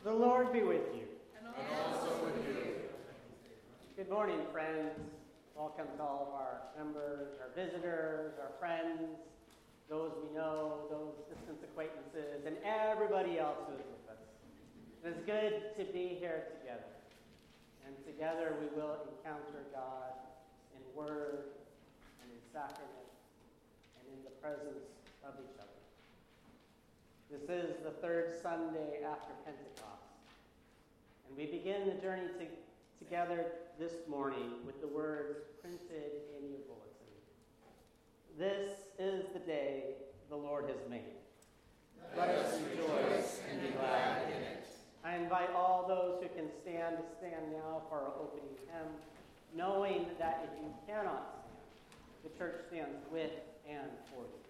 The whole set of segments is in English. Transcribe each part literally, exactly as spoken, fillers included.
The Lord be with you. And also with you. Good morning, friends. Welcome to all of our members, our visitors, our friends, those we know, those distant acquaintances, and everybody else who is with us. It's good to be here together. And together we will encounter God in word and in sacrament and in the presence of each other. This is the third Sunday after Pentecost. And we begin the journey to, together this morning with the words printed in your bulletin. This is the day the Lord has made. Let us rejoice and be glad in it. I invite all those who can stand to stand now for our opening hymn, knowing that if you cannot stand, the church stands with and for you.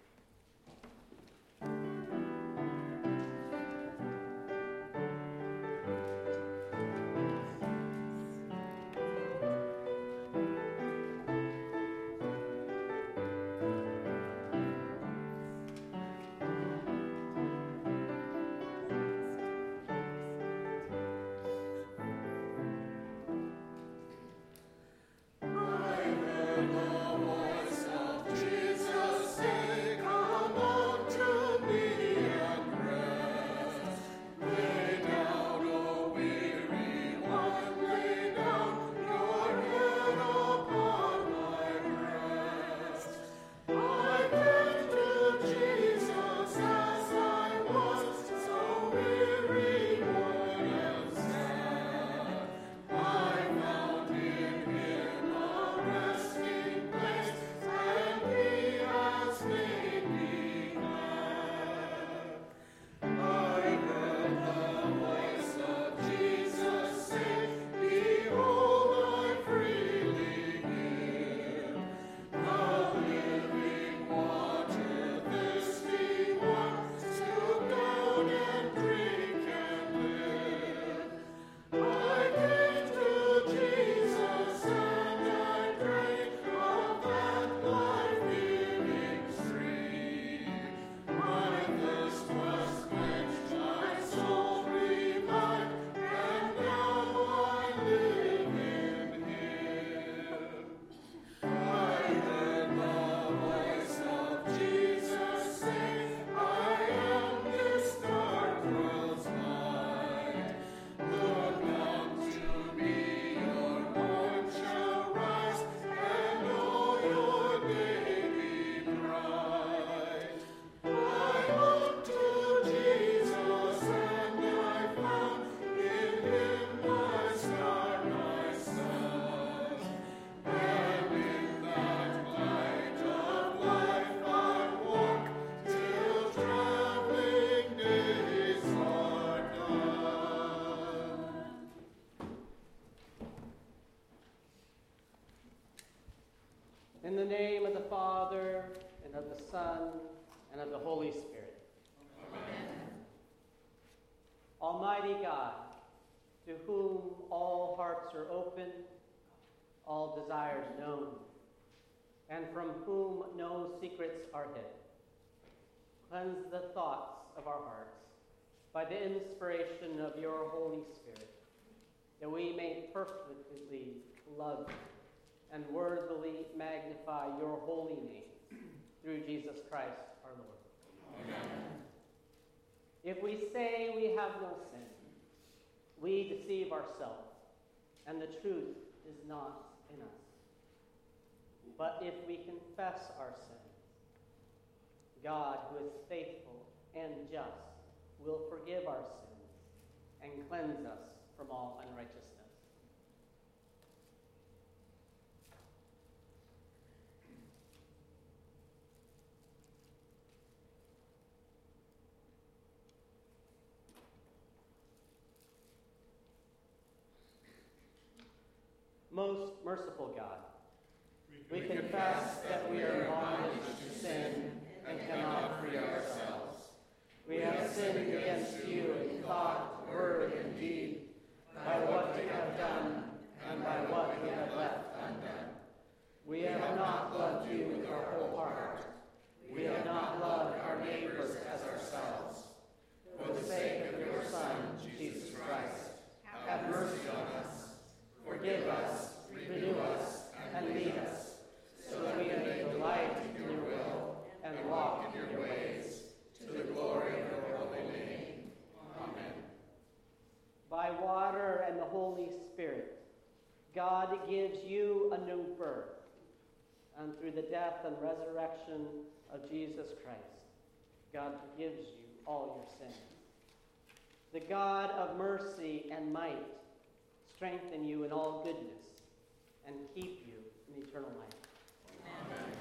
In the name of the Father, and of the Son, and of the Holy Spirit. Amen. Almighty God, to whom all hearts are open, all desires known, and from whom no secrets are hid, cleanse the thoughts of our hearts by the inspiration of your Holy Spirit, that we may perfectly love you and worthily magnify your holy name, through Jesus Christ our Lord. Amen. If we say we have no sin, we deceive ourselves, and the truth is not in us. But if we confess our sins, God, who is faithful and just, will forgive our sins and cleanse us from all unrighteousness. Most merciful God, we confess that we are in bondage to sin and cannot free ourselves. We have sinned against you in thought, word, and deed, by what we have done and by what we have left undone. We have not loved you with our whole heart. We have not loved our neighbors as ourselves. For the sake of your Son, Jesus Christ, God gives you a new birth, and through the death and resurrection of Jesus Christ, God forgives you all your sins. The God of mercy and might strengthen you in all goodness and keep you in eternal life. Amen.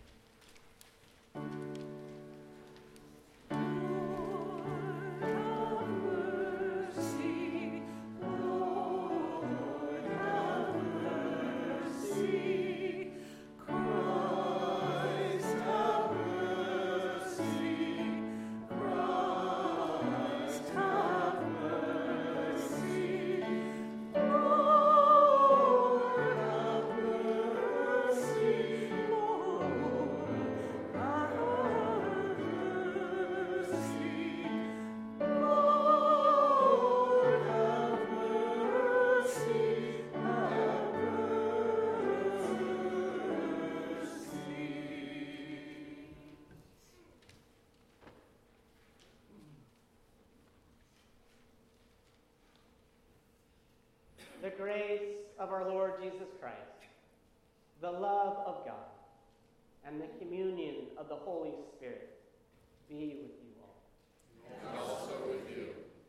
The grace of our Lord Jesus Christ, the love of God, and the communion of the Holy Spirit be with you all. And also with you.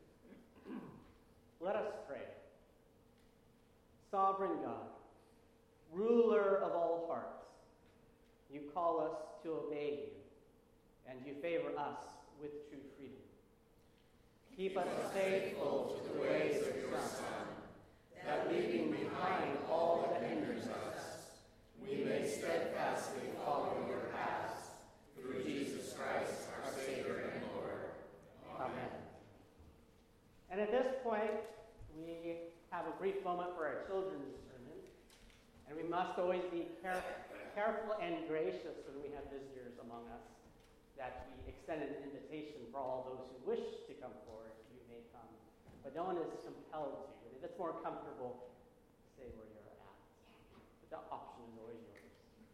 Let us pray. Sovereign God, ruler of all hearts, you call us to obey you, and you favor us with true freedom. Keep us faithful to the ways of your Son, that leaving behind all that hinders us, we may steadfastly follow your paths, through Jesus Christ, our Savior and Lord. Amen. And at this point, we have a brief moment for our children's sermon, and we must always be careful, careful and gracious when we have visitors among us, that we extend an invitation for all those who wish to come forward. You may come, but no one is compelled to. If it's more comfortable, stay where you're at. But the option is always yours.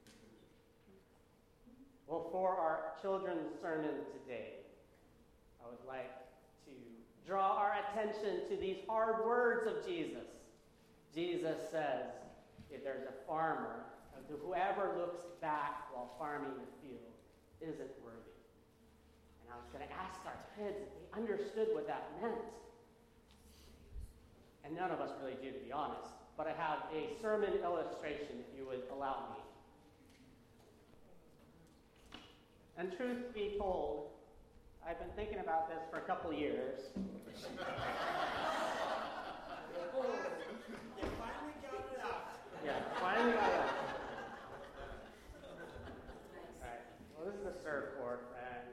Well, for our children's sermon today, I would like to draw our attention to these hard words of Jesus. Jesus says, if there's a farmer, whoever looks back while farming the field isn't worthy. And I was going to ask our kids if they understood what that meant. And none of us really do, to be honest. But I have a sermon illustration, if you would allow me. And truth be told, I've been thinking about this for a couple years. You finally got it out. Yeah, finally got it out. All right. Well, this is a surfboard, friends.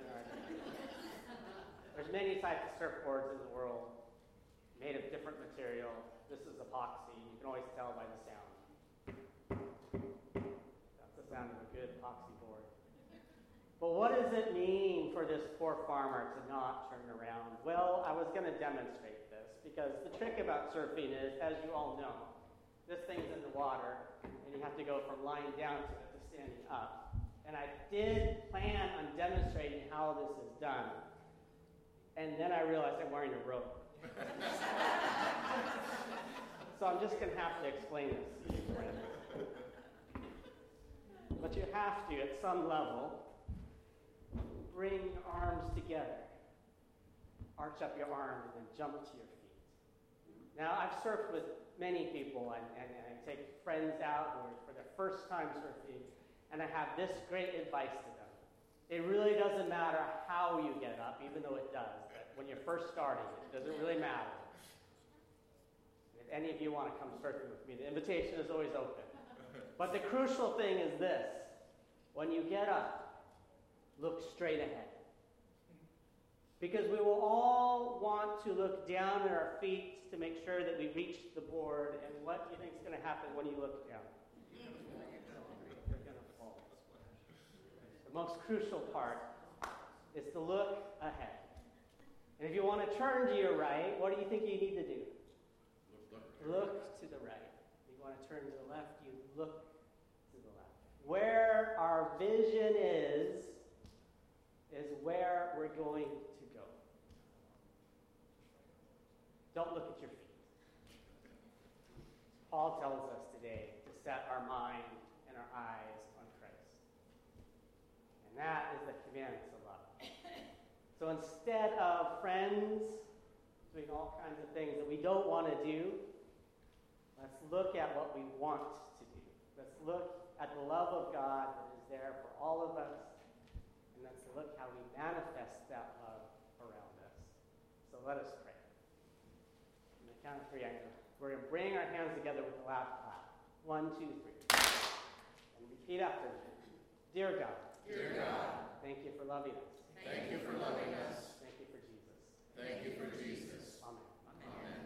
There's many types of surfboards in the world, made of different material. This is epoxy. You can always tell by the sound. That's the sound of a good epoxy board. But what does it mean for this poor farmer to not turn around? Well, I was going to demonstrate this, because the trick about surfing is, as you all know, this thing's in the water, and you have to go from lying down to it to standing up. And I did plan on demonstrating how this is done. And then I realized I'm wearing a robe. So I'm just going to have to explain this to you, friends. But you have to, at some level, bring your arms together. Arch up your arms and then jump to your feet. Now, I've surfed with many people, and, and, and I take friends out who are for their first time surfing, and I have this great advice to them. It really doesn't matter how you get up, even though it does. But when you're first starting, it doesn't really matter. If any of you want to come surfing with me, the invitation is always open. But the crucial thing is this. When you get up, look straight ahead. Because we will all want to look down at our feet to make sure that we reach the board. And what do you think is going to happen when you look down? You're going to fall. The most crucial part is to look ahead. And if you want to turn to your right, what do you think you need to do? Look to the right. If you want to turn to the left, you look to the left. Where our vision is, is where we're going to go. Don't look at your feet. Paul tells us today to set our mind and our eyes on Christ. And that is the commandments of love. So instead of friends doing all kinds of things that we don't want to do, let's look at what we want to do. Let's look at the love of God that is there for all of us, and let's look how we manifest that love around us. So let us pray. On the count of three, I'm gonna, we're going to bring our hands together with a loud clap. One, two, three. And repeat after me. Dear God. Dear God. Thank you for loving us. Thank you for loving us. Thank you for Jesus. Thank you for Jesus. Amen. Amen.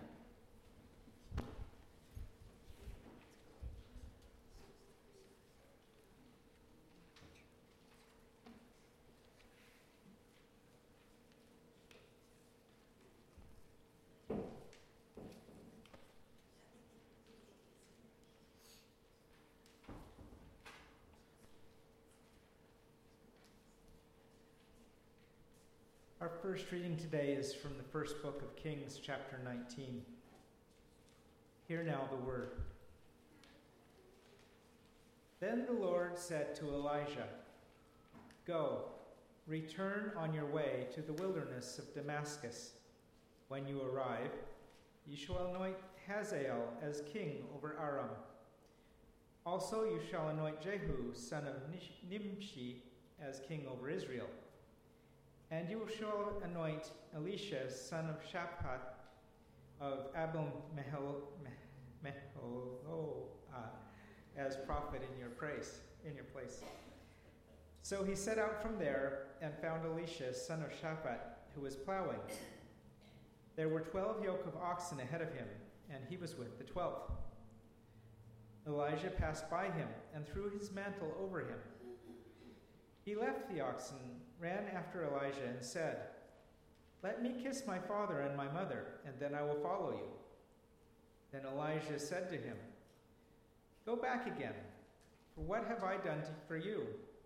Our first reading today is from the first book of Kings, chapter nineteen. Hear now the word. Then the Lord said to Elijah, "Go, return on your way to the wilderness of Damascus. When you arrive, you shall anoint Hazael as king over Aram. Also you shall anoint Jehu, son of Nimshi, as king over Israel. And you shall anoint Elisha, son of Shaphat, of Abel-Meholah, as prophet in your praise, in your place." So he set out from there and found Elisha, son of Shaphat, who was plowing. There were twelve yoke of oxen ahead of him, and he was with the twelfth. Elijah passed by him and threw his mantle over him. He left the oxen, ran after Elijah, and said, "Let me kiss my father and my mother, and then I will follow you." Then Elijah said to him, "Go back again, for what have I done to, for you?"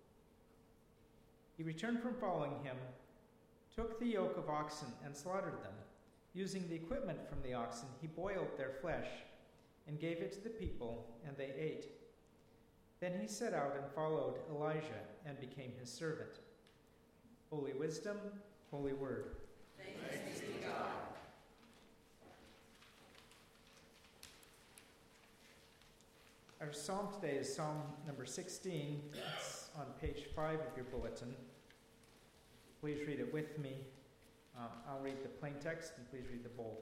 He returned from following him, took the yoke of oxen, and slaughtered them. Using the equipment from the oxen, he boiled their flesh and gave it to the people, and they ate. Then he set out and followed Elijah and became his servant. Holy wisdom, holy word. Thanks be to God. Our psalm today is Psalm number sixteen. It's on page five of your bulletin. Please read it with me. Um, I'll read the plain text, and please read the bold.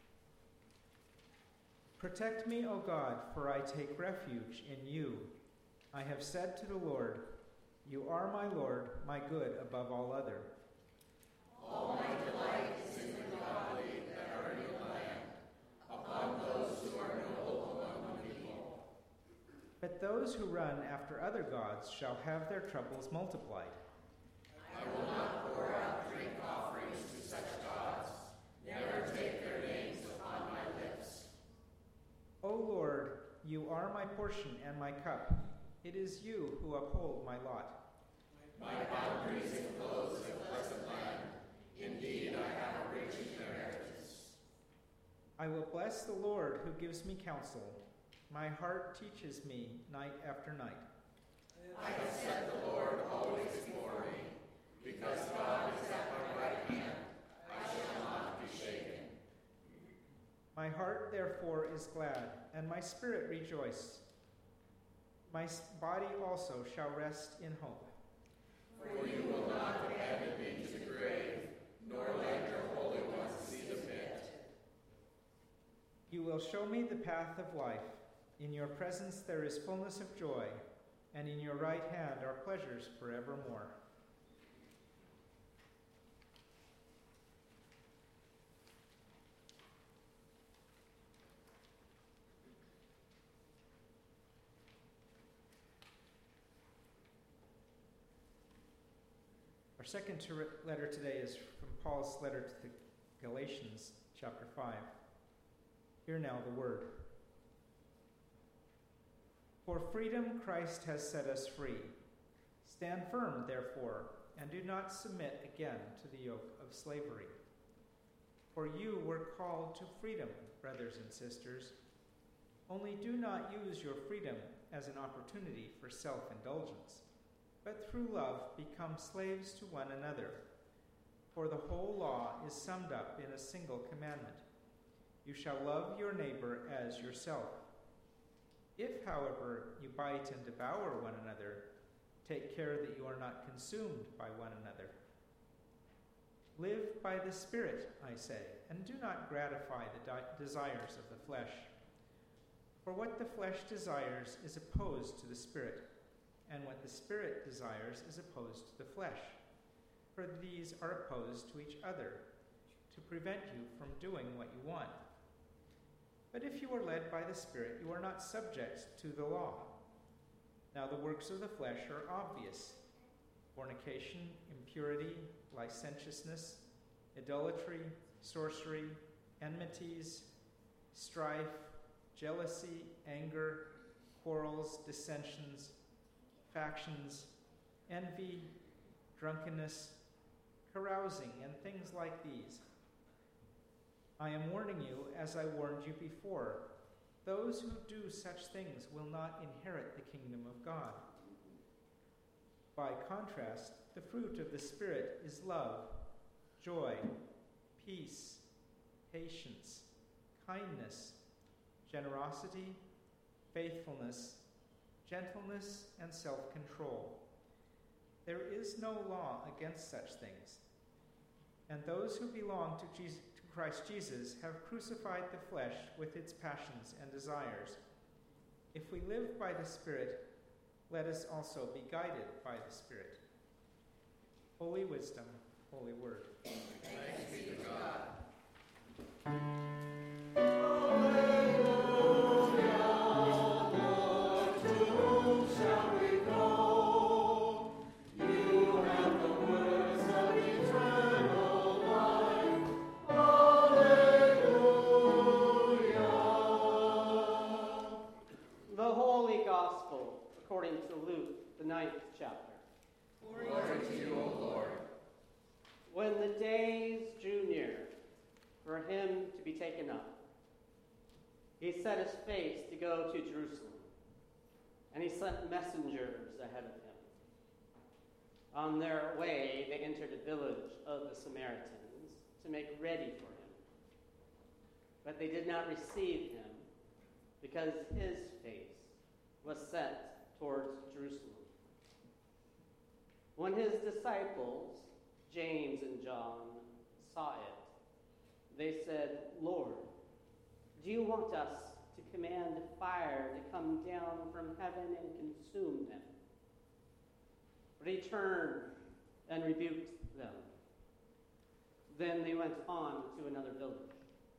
Protect me, O God, for I take refuge in you. I have said to the Lord, "You are my Lord, my good above all other." All my delight is in the godly that are in your land, upon those who are noble among the people. But those who run after other gods shall have their troubles multiplied. I will not pour out drink offerings to such gods, never take their names upon my lips. O Lord, you are my portion and my cup. It is you who uphold my lot. My boundaries enclose a pleasant land. Indeed, I have a rich inheritance. I will bless the Lord who gives me counsel. My heart teaches me night after night. I have set the Lord always before me. Because God is at my right hand, I shall not be shaken. My heart therefore is glad, and my spirit rejoices. My body also shall rest in hope. For you will not abandon me to the grave, nor let your Holy One see the pit. You will show me the path of life. In your presence there is fullness of joy, and in your right hand are pleasures forevermore. Our second letter today is from Paul's letter to the Galatians, chapter five. Hear now the word. For freedom Christ has set us free. Stand firm, therefore, and do not submit again to the yoke of slavery. For you were called to freedom, brothers and sisters. Only do not use your freedom as an opportunity for self-indulgence, but through love become slaves to one another. For the whole law is summed up in a single commandment: you shall love your neighbor as yourself. If, however, you bite and devour one another, take care that you are not consumed by one another. Live by the Spirit, I say, and do not gratify the di- desires of the flesh. For what the flesh desires is opposed to the Spirit, and what the Spirit desires is opposed to the flesh. For these are opposed to each other, to prevent you from doing what you want. But if you are led by the Spirit, you are not subject to the law. Now the works of the flesh are obvious: fornication, impurity, licentiousness, idolatry, sorcery, enmities, strife, jealousy, anger, quarrels, dissensions, factions, envy, drunkenness, carousing, and things like these. I am warning you, as I warned you before, those who do such things will not inherit the kingdom of God. By contrast, the fruit of the Spirit is love, joy, peace, patience, kindness, generosity, faithfulness, gentleness, and self-control. There is no law against such things. And those who belong to, Jesus, to Christ Jesus have crucified the flesh with its passions and desires. If we live by the Spirit, let us also be guided by the Spirit. Holy wisdom, holy word. Thanks be to God. According to Luke, the ninth chapter. Glory to you, O Lord. When the days drew near for him to be taken up, he set his face to go to Jerusalem, and he sent messengers ahead of him. On their way, they entered a village of the Samaritans to make ready for him. But they did not receive him, because his face was set towards Jerusalem. When his disciples, James and John, saw it, they said, "Lord, do you want us to command fire to come down from heaven and consume them?" But he turned and rebuked them. Then they went on to another village.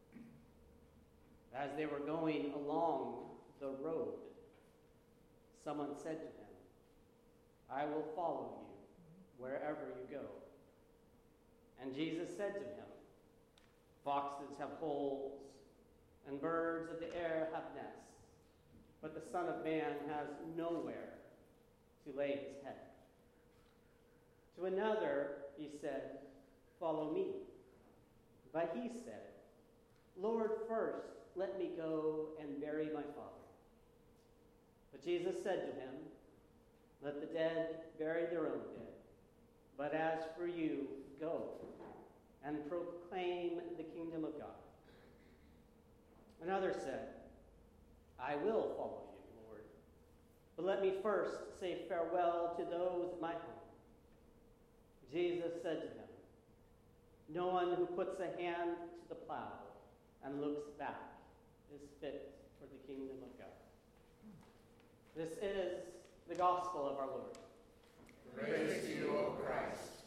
As they were going along the road, someone said to him, "I will follow you wherever you go." And Jesus said to him, "Foxes have holes, and birds of the air have nests, but the Son of Man has nowhere to lay his head." To another he said, "Follow me." But he said, "Lord, first let me go and bury my father." But Jesus said to him, "Let the dead bury their own dead. But as for you, go and proclaim the kingdom of God." Another said, "I will follow you, Lord, but let me first say farewell to those at my home." Jesus said to him, "No one who puts a hand to the plow and looks back is fit for the kingdom of God." This is the gospel of our Lord. Praise to you, O Christ.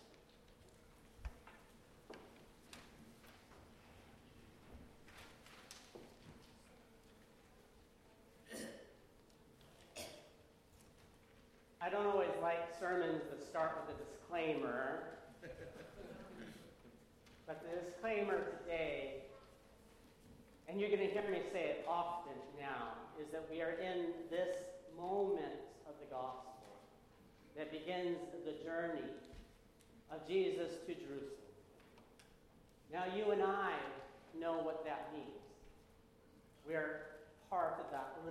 I don't always like sermons that start with a disclaimer, but the disclaimer today, and you're going to hear me say it often now, is that we are in this moment of the gospel that begins the journey of Jesus to Jerusalem. Now, you and I know what that means. We are part of that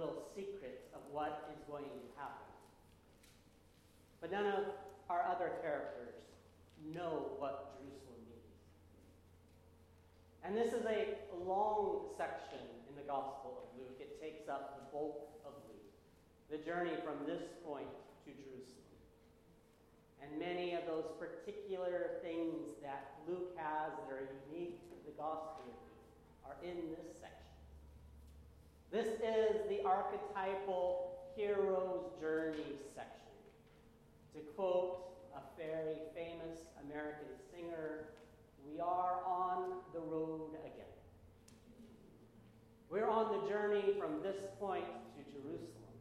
what is going to happen. But none of our other characters know what Jerusalem means. And this is a long section in the Gospel of Luke. It takes up the bulk of Luke, the journey from this point to Jerusalem. And many of those particular things that Luke has that are unique to the Gospel of Luke are in this section. This is the archetypal hero's journey section. To quote a very famous American singer, we are on the road again. We're on the journey from this point to Jerusalem.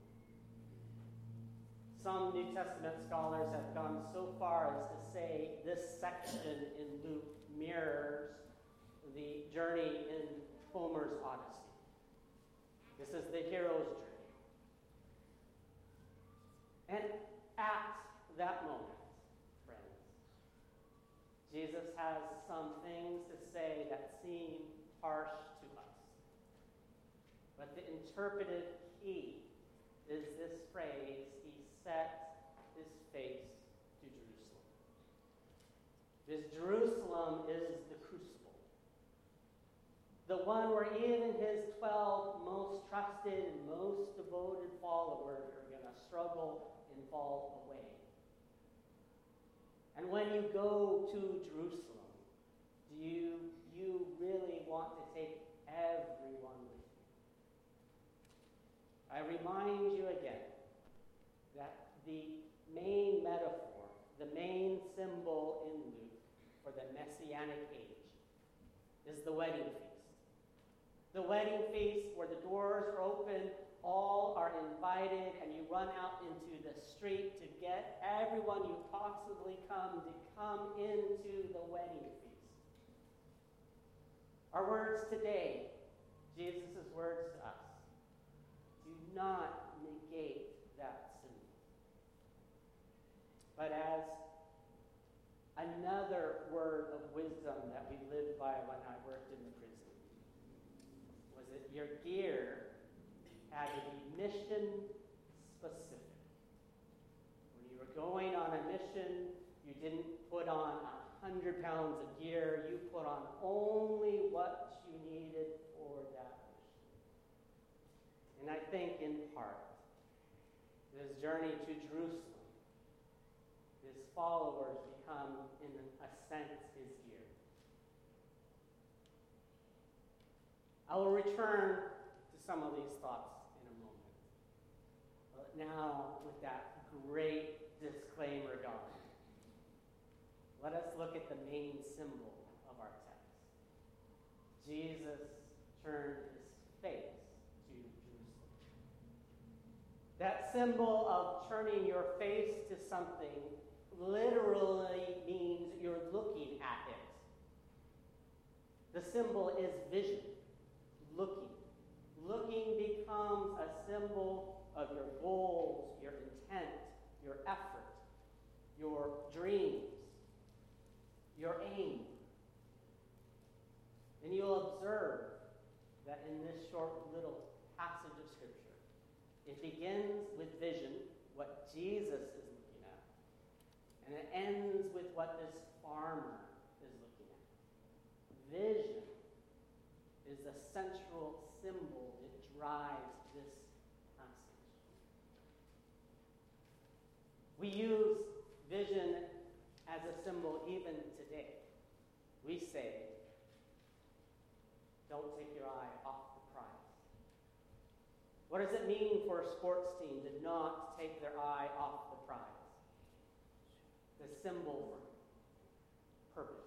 Some New Testament scholars have gone so far as to say this section in Luke mirrors the journey in Homer's Odyssey. This is the hero's journey. And at that moment, friends, Jesus has some things to say that seem harsh to us. But the interpretive key is this phrase, he set his face to Jerusalem. This Jerusalem is the crucible. The one where even his twelve most trusted and most devoted followers are going to struggle and fall away. And when you go to Jerusalem, do you, you really want to take everyone with you? I remind you again that the main metaphor, the main symbol in Luke for the Messianic age is the wedding feast. The wedding feast where the doors are open, all are invited, and you run out into the street to get everyone you possibly come to come into the wedding feast. Our words today, Jesus' words to us, do not negate that symbol. But as another word of wisdom that we lived by when I worked in the prison was that your gear had to be mission specific. When you were going on a mission, you didn't put on a hundred pounds of gear. You put on only what you needed for that mission. And I think in part, this journey to Jerusalem, his followers become, in a sense, his gear. I will return to some of these thoughts now with that great disclaimer gone. Let us look at the main symbol of our text. Jesus turned his face to Jerusalem. That symbol of turning your face to something literally means you're looking at it. The symbol is vision, looking. Looking becomes a symbol of your goals, your intent, your effort, your dreams, your aim. And you'll observe that in this short little passage of Scripture, it begins with vision, what Jesus is looking at, and it ends with what this farmer is looking at. Vision is the central symbol that drives this passage. We use vision as a symbol even today. We say, don't take your eye off the prize. What does it mean for a sports team to not take their eye off the prize? The symbol for purpose.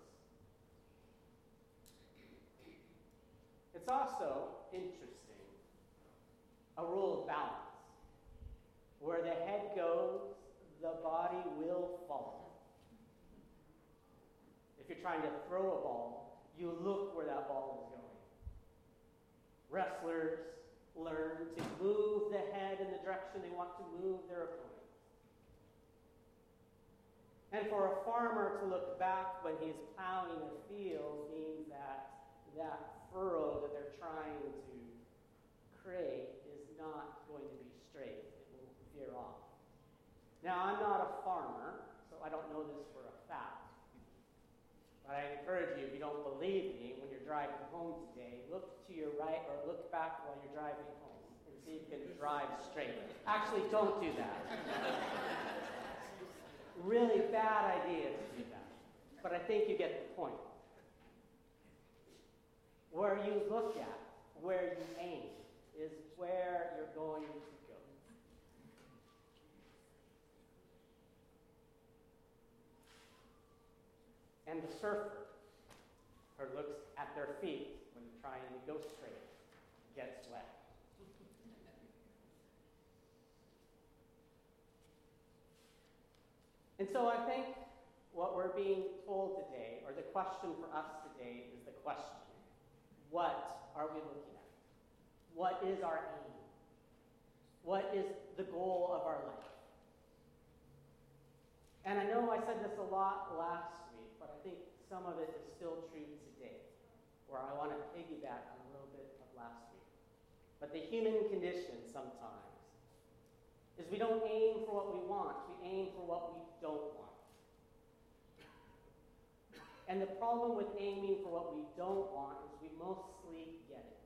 It's also interesting, a rule of balance. Where the head goes, the body will follow. If you're trying to throw a ball, you look where that ball is going. Wrestlers learn to move the head in the direction they want to move their opponent. And for a farmer to look back when he's plowing a field means that that furrow that they're trying to create is not going to be straight. Now, I'm not a farmer, so I don't know this for a fact. But I encourage you, if you don't believe me, when you're driving home today, look to your right or look back while you're driving home and see if you can drive straight. Actually, don't do that. Really bad idea to do that. But I think you get the point. Where you look at, where you aim, is where you're going to go. And the surfer, who looks at their feet when trying to go straight, gets wet. And so I think what we're being told today, or the question for us today, is the question: what are we looking at? What is our aim? What is the goal of our life? And I know I said this a lot last week, but I think some of it is still true today, where I want to piggyback on a little bit of last week. But the human condition sometimes is we don't aim for what we want, we aim for what we don't want. And the problem with aiming for what we don't want is we mostly get it.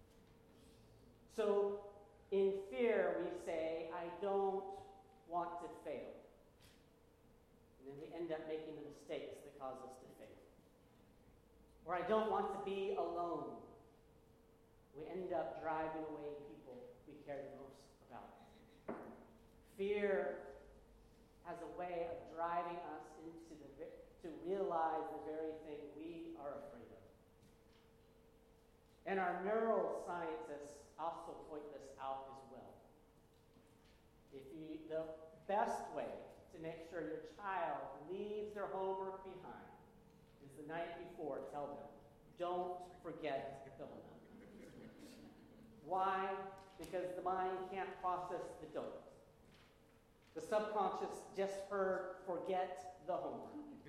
So in fear, we say, I don't want to fail. And then we end up making the mistakes that cause us to fail. Or I don't want to be alone. We end up driving away people we care the most about. Fear has a way of driving us into the to realize the very thing we are afraid of. And our neuroscientists also point this out as well. If you, the best way to make sure your child leaves their homework behind is the night before, tell them, don't forget the homework. Why? Because the mind can't process the don't. The subconscious just heard forget the homework.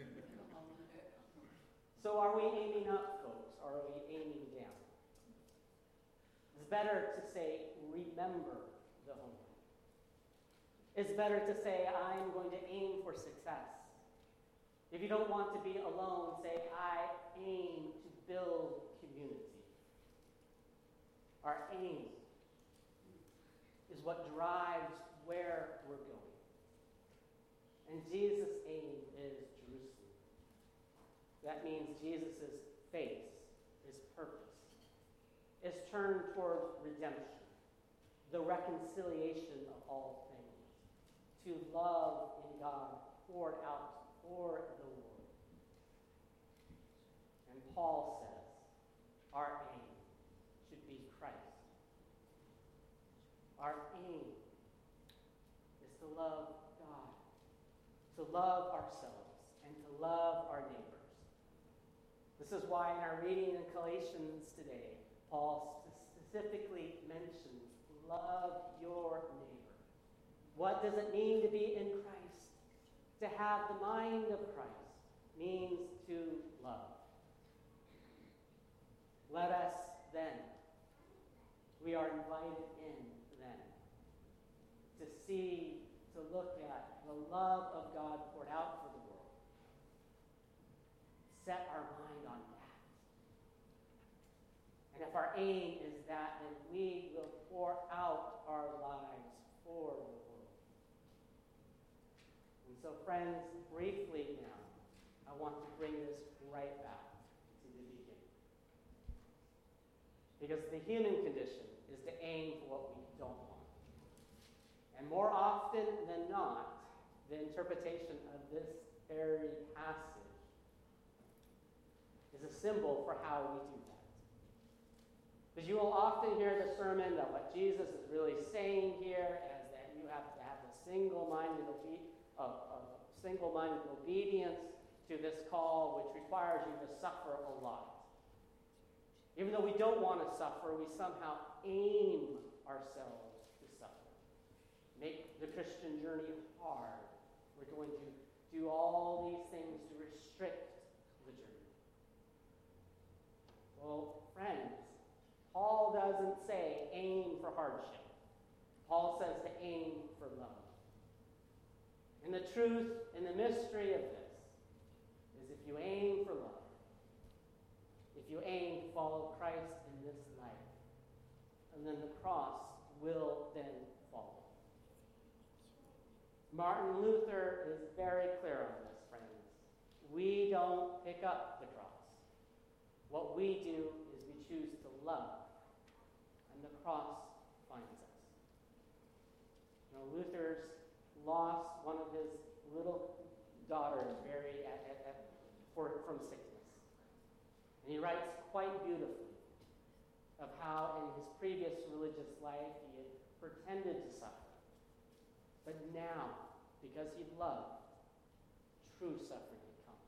So are we aiming up, folks, or are we aiming down? It's better to say, remember the homework. It's better to say, I'm going to aim for success. If you don't want to be alone, say, I aim to build community. Our aim is what drives where we're going. And Jesus' aim is Jerusalem. That means Jesus' face, his purpose, is turned toward redemption, the reconciliation of all things, to love in God poured out for the world. And Paul says, our aim should be Christ. Our aim is to love God, to love ourselves, and to love our neighbors. This is why in our reading in Galatians today, Paul specifically mentions, love your neighbor. What does it mean to be in Christ? To have the mind of Christ means to love. Let us then, we are invited in then, to see, to look at the love of God poured out for the world. Set our mind on that. And if our aim is that, then we will pour out our lives for the world. And so, friends, briefly now, I want to bring this right back to the beginning. Because the human condition is to aim for what we don't want. And more often than not, the interpretation of this very passage is a symbol for how we do that. Because you will often hear the sermon that what Jesus is really saying here is that you have to have a single-minded, obe- uh, uh, single-minded obedience to this call, which requires you to suffer a lot. Even though we don't want to suffer, we somehow aim ourselves to suffer. Make the Christian journey hard. We're going to do all these things to restrict the journey. Well, friends, Paul doesn't say aim for hardship. Paul says to aim for love. And the truth and the mystery of this is if you aim for love, if you aim to follow Christ in this life, and then the cross will then follow. Martin Luther is very clear on this, friends. We don't pick up the cross. What we do is we choose to love, and the cross finds us. You know, Luther's lost one of his little daughters very at, at, at, for, from sickness. And he writes quite beautifully of how in his previous religious life he had pretended to suffer. But now, because he loved, true suffering had come.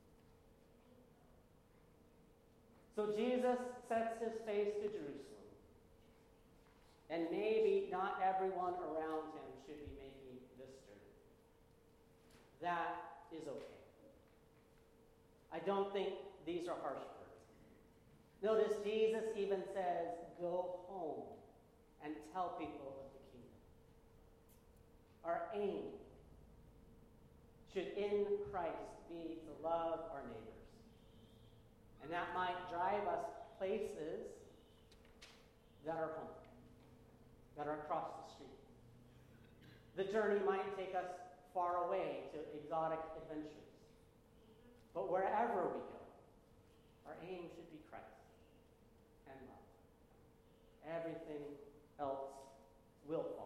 So Jesus sets his face to Jerusalem. And maybe not everyone around him should be making this journey. That is okay. I don't think these are harsh words. Notice Jesus even says, go home and tell people of the kingdom. Our aim should in Christ be to love our neighbors. And that might drive us places that are home, that are across the street. The journey might take us far away to exotic adventures. But wherever we go, our aim should be Christ and love. Everything else will follow.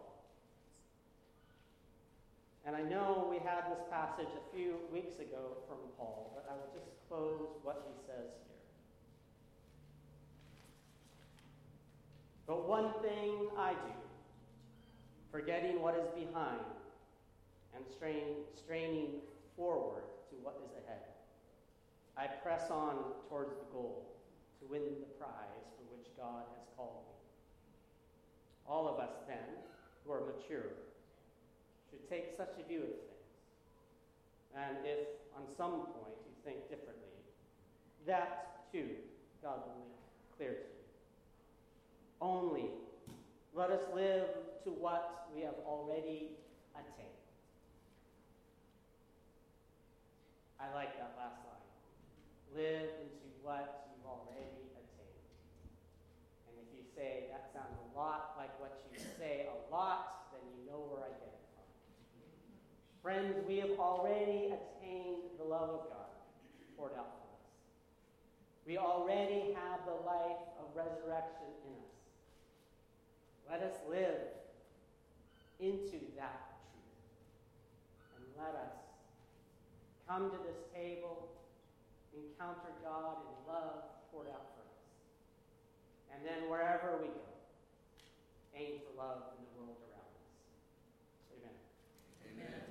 And I know we had this passage a few weeks ago from Paul, but I will just close what he says here. But one thing I do, forgetting what is behind and strain, straining forward to what is ahead, I press on towards the goal to win the prize for which God has called me. All of us, then, who are mature, should take such a view of things. And if on some point you think differently, that too God will make clear to you. Only let us live to what we have already attained. I like that last line. Live into what you've already attained. And if you say that sounds a lot like what you say a lot, then you know where I get it from. Friends, we have already attained the love of God poured out for us. We already have the life of resurrection in us. Let us live into that truth. And let us come to this table, encounter God in love poured out for us. And then wherever we go, aim for love in the world around us. Amen. Amen.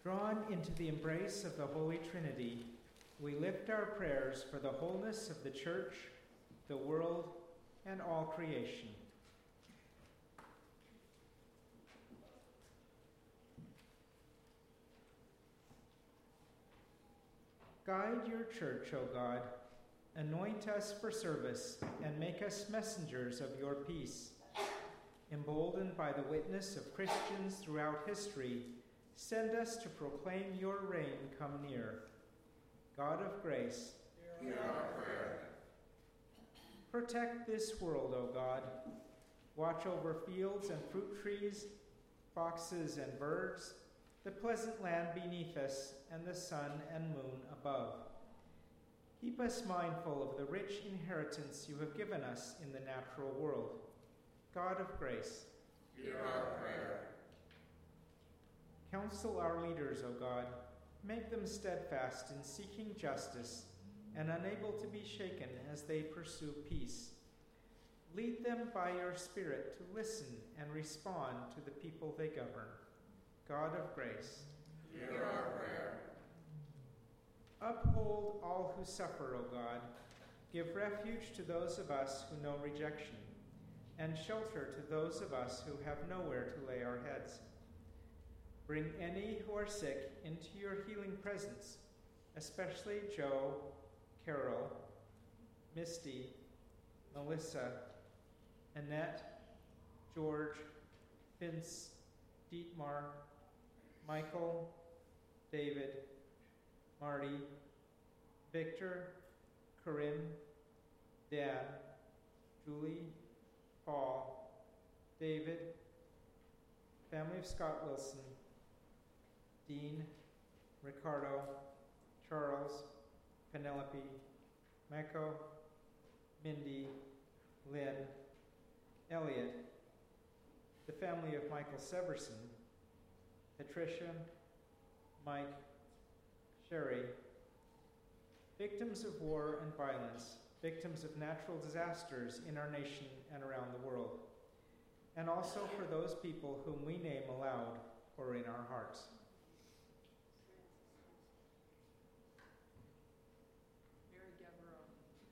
Drawn into the embrace of the Holy Trinity, we lift our prayers for the wholeness of the Church, the world, and all creation. Guide your church, O God. Anoint us for service and make us messengers of your peace. Emboldened by the witness of Christians throughout history, send us to proclaim your reign come near. God of grace, hear our prayer. Protect this world, O God. Watch over fields and fruit trees, foxes and birds, the pleasant land beneath us, and the sun and moon above. Keep us mindful of the rich inheritance you have given us in the natural world. God of grace, hear our prayer. Counsel our leaders, O God. Make them steadfast in seeking justice and unable to be shaken as they pursue peace. Lead them by your Spirit to listen and respond to the people they govern. God of grace, hear our prayer. Uphold all who suffer, O God. Give refuge to those of us who know rejection, and shelter to those of us who have nowhere to lay our heads. Bring any who are sick into your healing presence, especially Joe, Carol, Misty, Melissa, Annette, George, Vince, Dietmar, Michael, David, Marty, Victor, Corinne, Dan, Julie, Paul, David, family of Scott Wilson, Dean, Ricardo, Charles, Penelope, Mako, Mindy, Lynn, Elliot, the family of Michael Severson, Patricia, Mike, Sherry, victims of war and violence, victims of natural disasters in our nation and around the world, and also for those people whom we name aloud or in our hearts. Mary Devereaux.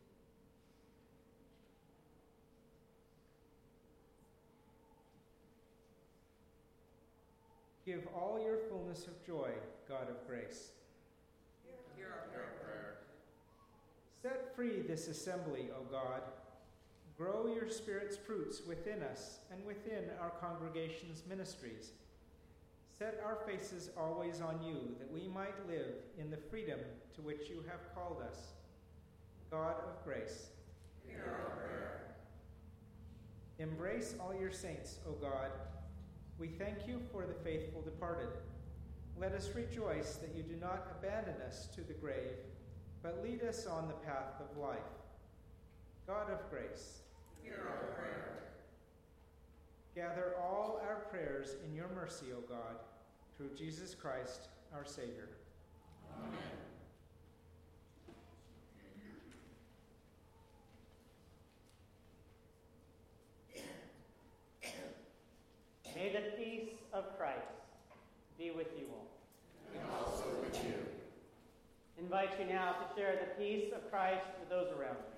Give all your fullness of joy, God of grace. Hear our Hear our prayer. Set free this assembly, O God. Grow your Spirit's fruits within us and within our congregation's ministries. Set our faces always on you, that we might live in the freedom to which you have called us. God of grace, Hear our prayer. embrace all your saints, O God. We thank you for the faithful departed. Let us rejoice that you do not abandon us to the grave, but lead us on the path of life. God of grace, Hear our prayer. gather all our prayers in your mercy, O God, through Jesus Christ, our Savior. Amen. May the peace of Christ be with you all. And also with you. Invite you now to share the peace of Christ with those around you.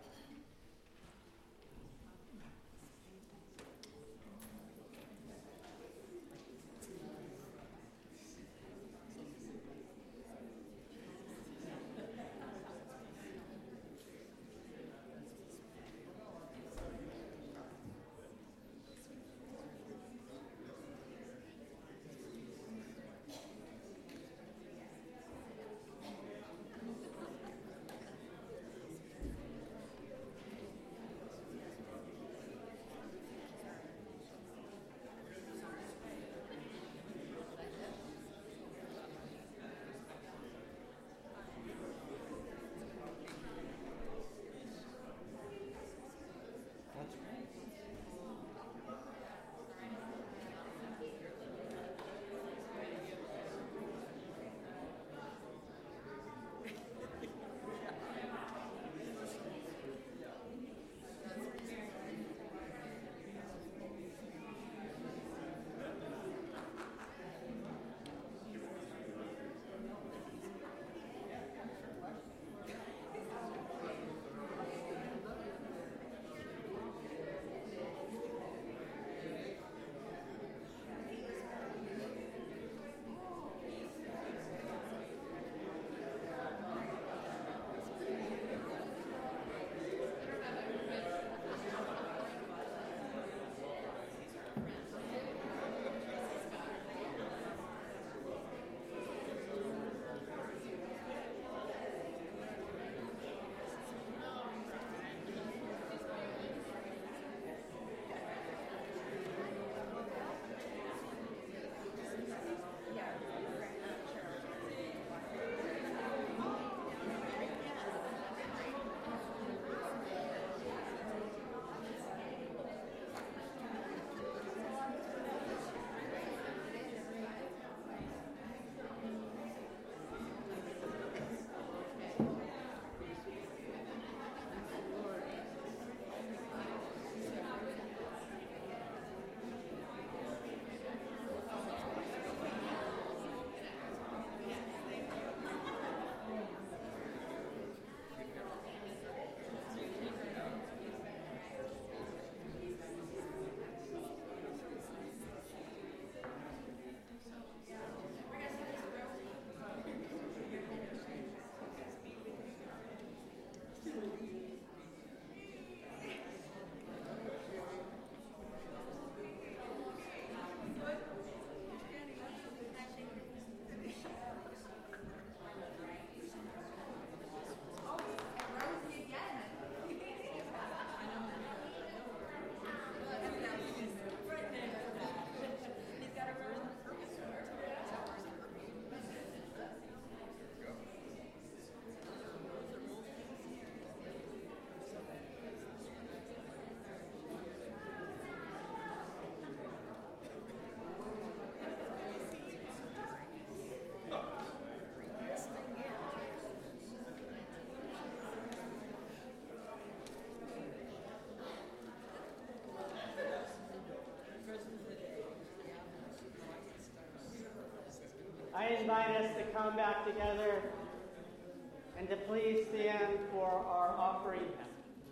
I invite us to come back together and to please stand for our offering hymn.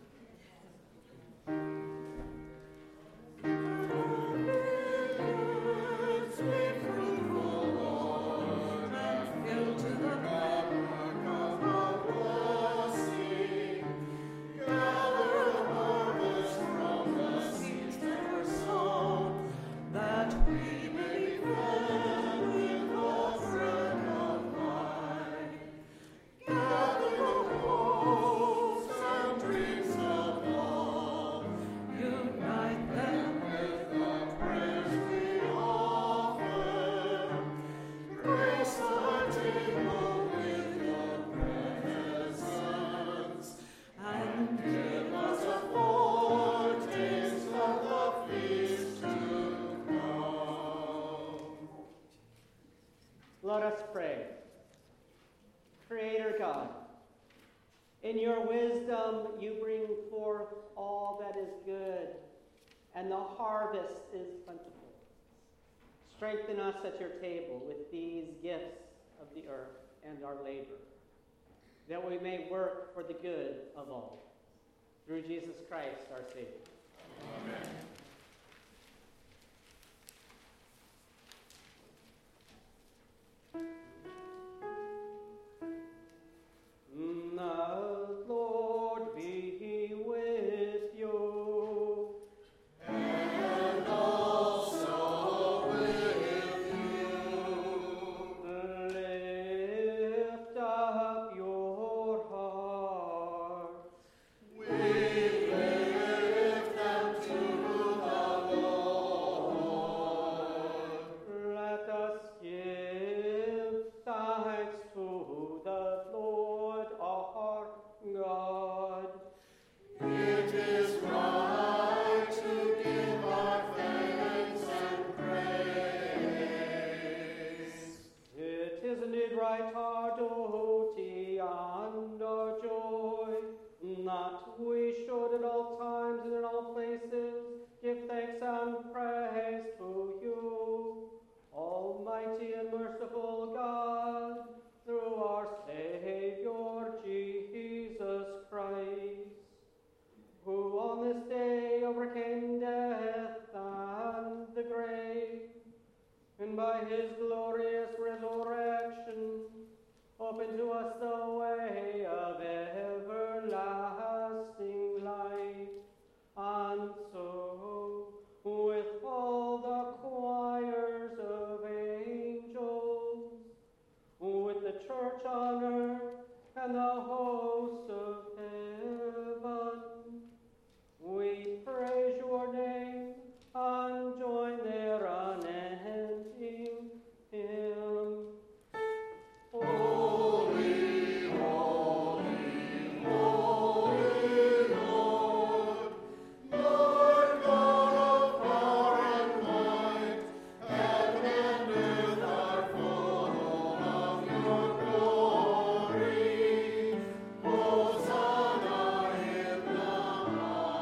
Let us pray. Creator God, in your wisdom you bring forth all that is good, and the harvest is plentiful. Strengthen us at your table with these gifts of the earth and our labor, that we may work for the good of all. Through Jesus Christ, our Savior. Amen. The Lord be with you. And also with you. Lift up your hearts. We lift them to the Lord. Let us give thanks to the Lord our God. It is right to give our thanks and praise. It is indeed right, our duty and our joy, that we should at all times and in all places give thanks and praise to you, Almighty and merciful God, through our Savior Jesus Christ, who on this day overcame death and the grave, and by his glorious resurrection opened to us the way of everlasting life. And so, with all the choirs of angels, with the church on earth and the hosts of heaven, we praise your name and join their unending hymn. Holy, holy, holy Lord, Lord God of power and might, heaven and earth are full of your glory. Hosanna in the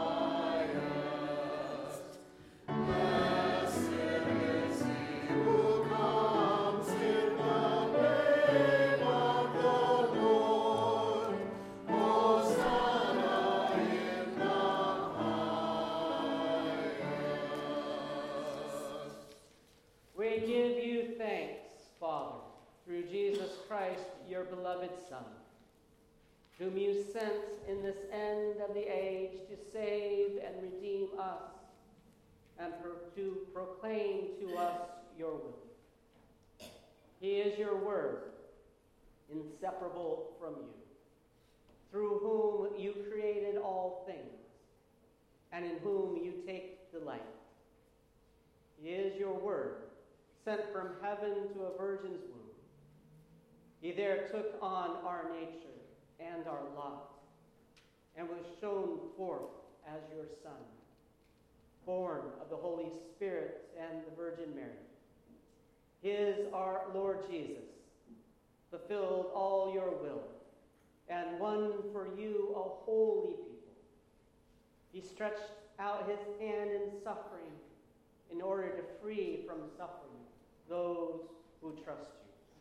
highest. Blessed is he who comes in the name of the Lord. Hosanna in the highest. We give you thanks, Father, through Jesus Christ, your beloved Son, whom you sent in this end of the age to save and redeem us, and pro- to proclaim to us your will. He is your word, inseparable from you, through whom you created all things, and in whom you take delight. He is your word, sent from heaven to a virgin's womb. He there took on our nature and our lot, and was shown forth as your Son, born of the Holy Spirit and the Virgin Mary. His our Lord Jesus fulfilled all your will, and won for you a holy people. He stretched out his hand in suffering in order to free from suffering those who trust you.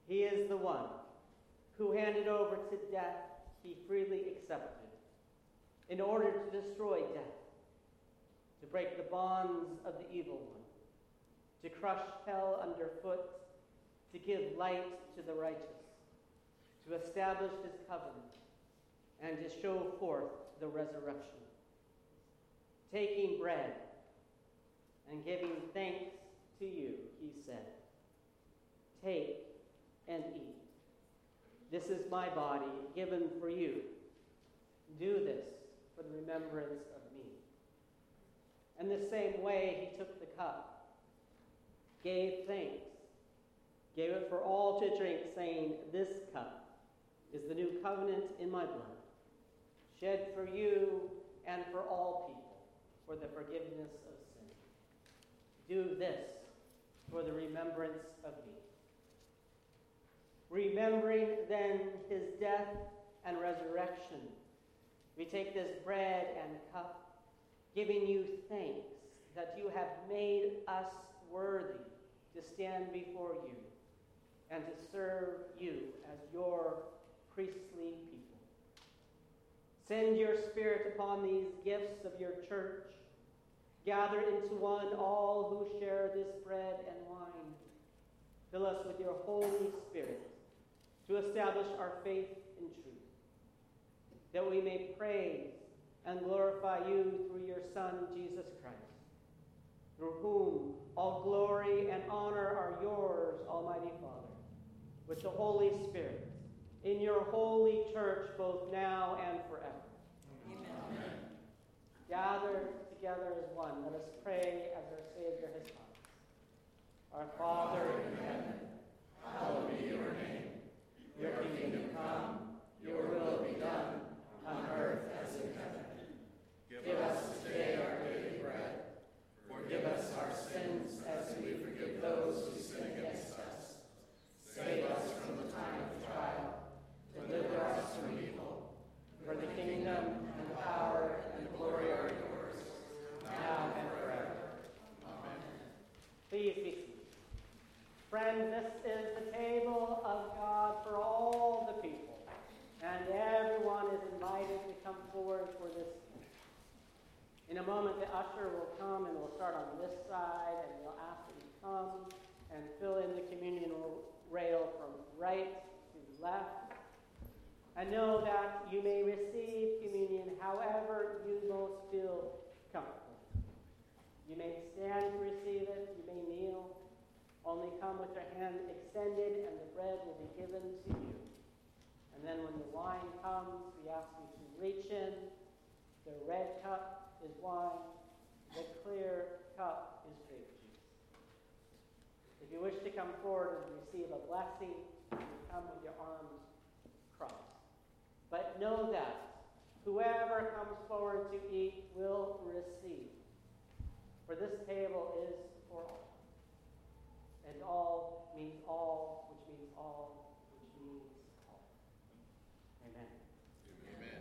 He is the one who handed over to death he freely accepted in order to destroy death, to break the bonds of the evil one, to crush hell underfoot, to give light to the righteous, to establish his covenant, and to show forth the resurrection. Taking bread and giving thanks to you, he said, "Take and eat. This is my body given for you. Do this for the remembrance of me." In the same way, he took the cup, gave thanks, gave it for all to drink, saying, "This cup is the new covenant in my blood, shed for you and for all people for the forgiveness of sin. Do this for the remembrance of me." Remembering then his death and resurrection, we take this bread and cup, giving you thanks that you have made us worthy to stand before you and to serve you as your priestly people. Send your Spirit upon these gifts of your church. Gather into one all who share this bread and wine. Fill us with your Holy Spirit to establish our faith in truth, that we may praise and glorify you through your Son, Jesus Christ, through whom all glory and honor are yours, Almighty Father, with the Holy Spirit, in your holy church, both now and forever. Amen. Gathered together as one, let us pray as our Savior has taught us. Our Father in heaven, hallowed be your name. Your kingdom come, your will be done, on earth as in heaven. Give us today our daily bread. Forgive us our sins as we forgive those who sin against us. Save us from the time of trial. Deliver us from evil. For the kingdom and the power and the glory are yours, now and forever. Amen. Please be seated. Friends, this is the table of God for all the people, and everyone is invited to come forward for this feast. In a moment, the usher will come and we'll start on this side, and we'll ask that you come and fill in the communion rail from right to left. And know that you may receive communion however you most feel comfortable. You may stand to receive it, you may kneel. Only come with your hand extended, and the bread will be given to you. And then when the wine comes, we ask you to reach in. The red cup is wine. The clear cup is grape juice. If you wish to come forward and receive a blessing, you come with your arms crossed. But know that whoever comes forward to eat will receive. For this table is for all. And all means all, which means all, which means all. Amen. Amen.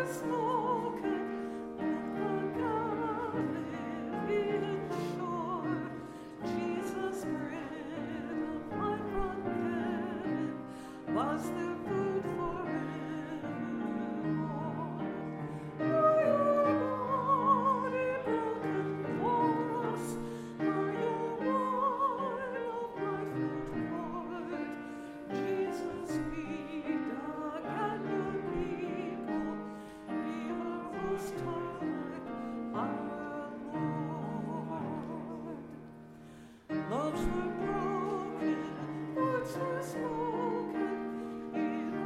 Loves were broken, words were spoken, in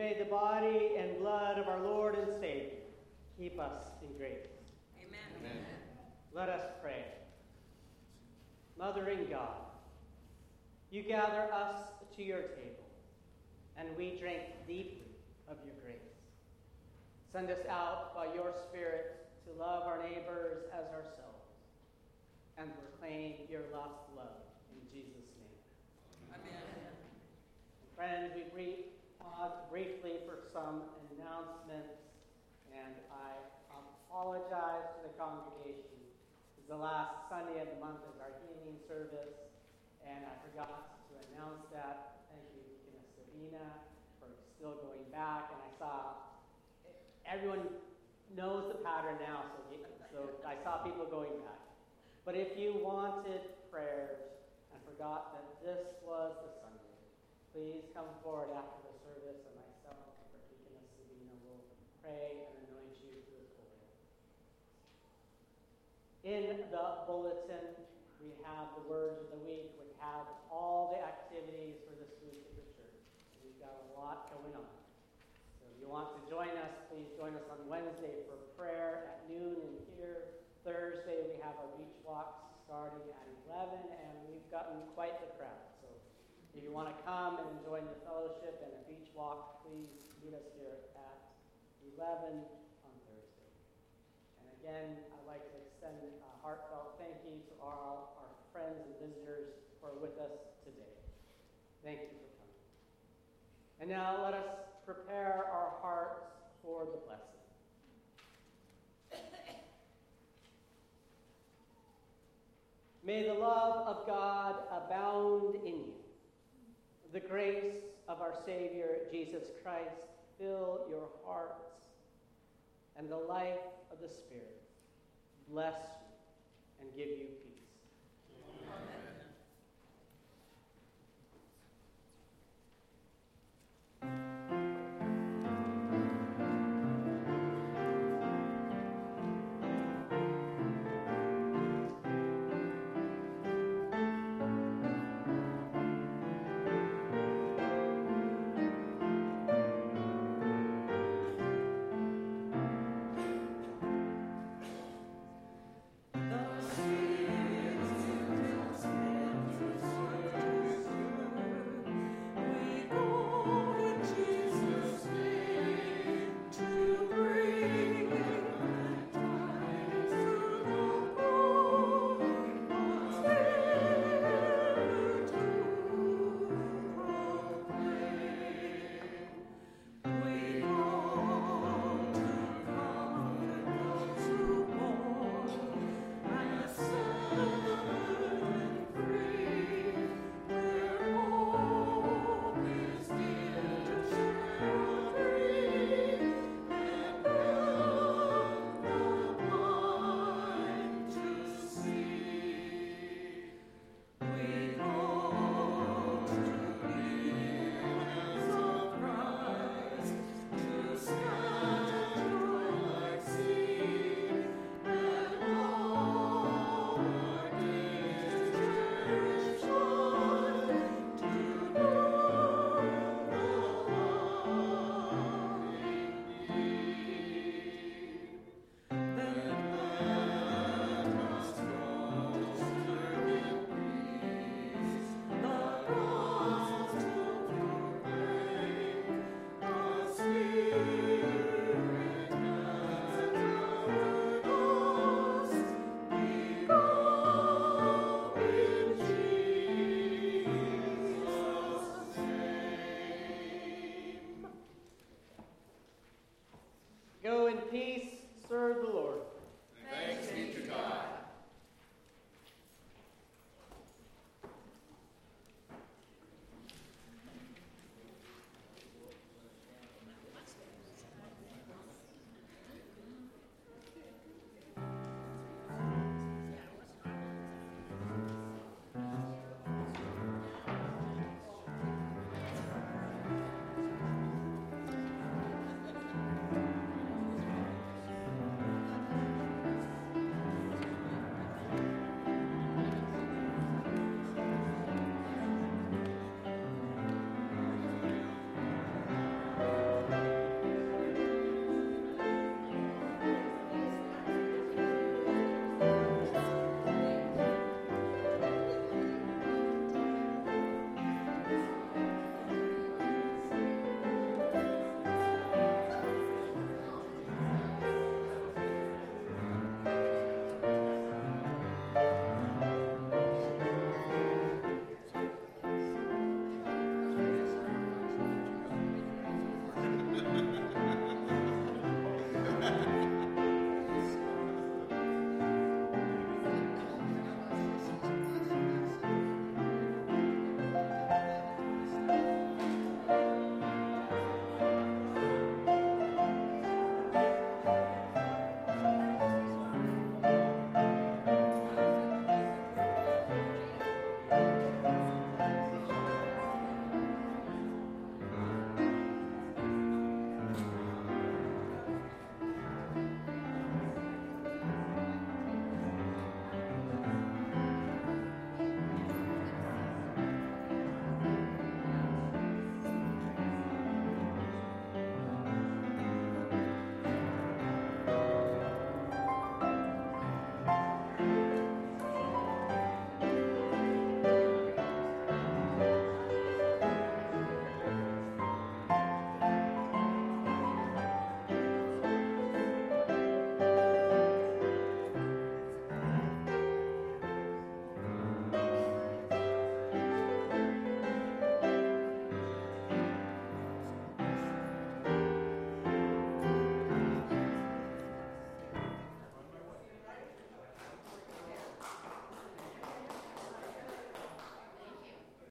may the body and blood of our Lord and Savior keep us in grace. Amen. Amen. Let us pray. Mothering God, you gather us to your table, and we drink deeply of your grace. Send us out by your Spirit to love our neighbors as ourselves, and proclaim your lost love in Jesus' name. Amen. Friends, we brief, pause briefly for some announcements, and I apologize to the congregation. It's the last Sunday of the month is our healing service, and I forgot to announce that. Thank you, Deaconess Sabina, for still going back, and I saw everyone knows the pattern now, so, so I saw people going back. But if you wanted prayers and forgot that this was the Sunday, please come forward after the service, and myself or Deaconess Sabina will pray and anoint you to the Lord. In the bulletin, we have the words of the week, which have all the activities for this week at the church. We've got a lot going on. So if you want to join us, please join us on Wednesday for prayer at noon in here. Thursday, we have our beach walks starting at eleven, and we've gotten quite the crowd. So if you want to come and join the fellowship and a beach walk, please meet us here at eleven on Thursday. And again, I'd like to extend a heartfelt thank you to all our friends and visitors who are with us today. Thank you for coming. And now let us prepare our hearts for the blessing. May the love of God abound in you. The grace of our Savior, Jesus Christ, fill your hearts, and the life of the Spirit bless you and give you peace.